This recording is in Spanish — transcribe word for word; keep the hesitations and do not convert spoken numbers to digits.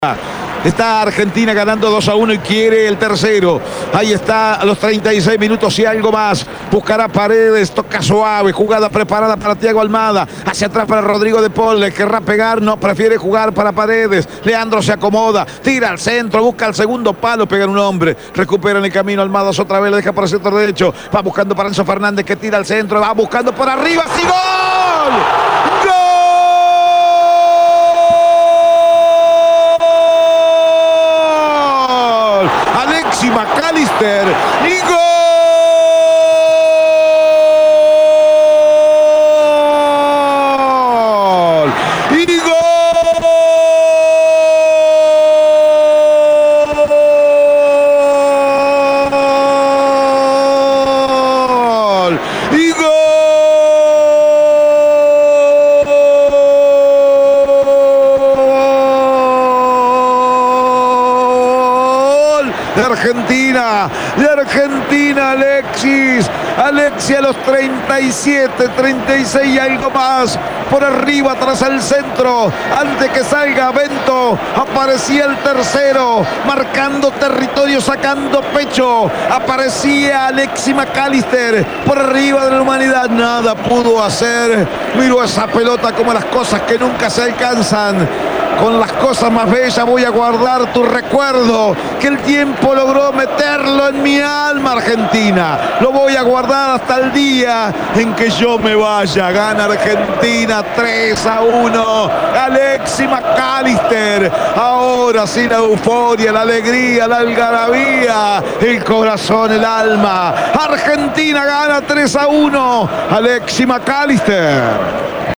Está Argentina ganando dos a uno y quiere el tercero. Ahí está a los treinta y seis minutos y algo más. Buscará Paredes, toca suave, jugada preparada para Thiago Almada. Hacia atrás para Rodrigo de Paul, le querrá pegar, no, prefiere jugar para Paredes. Leandro se acomoda, tira al centro, busca el segundo palo, pega en un hombre. Recupera en el camino Almadas otra vez, le deja para el centro derecho. Va buscando para Enzo Fernández que tira al centro, va buscando por arriba, ¡sí, gol! ¡Gol! Alexis McAllister y gol. Y gol. Y gol. De Argentina, de Argentina, Alexis, Alexis a los treinta y siete, treinta y seis y algo más, por arriba, tras el centro, antes que salga Bento, aparecía el tercero, marcando territorio, sacando pecho, aparecía Alexis McAllister, por arriba de la humanidad, nada pudo hacer, miró esa pelota como las cosas que nunca se alcanzan. Con las cosas más bellas voy a guardar tu recuerdo, que el tiempo logró meterlo en mi alma, Argentina. Lo voy a guardar hasta el día en que yo me vaya. Gana Argentina tres a uno. Alexis McAllister. Ahora sí la euforia, la alegría, la algarabía, el corazón, el alma. Argentina gana tres a uno. Alexis McAllister.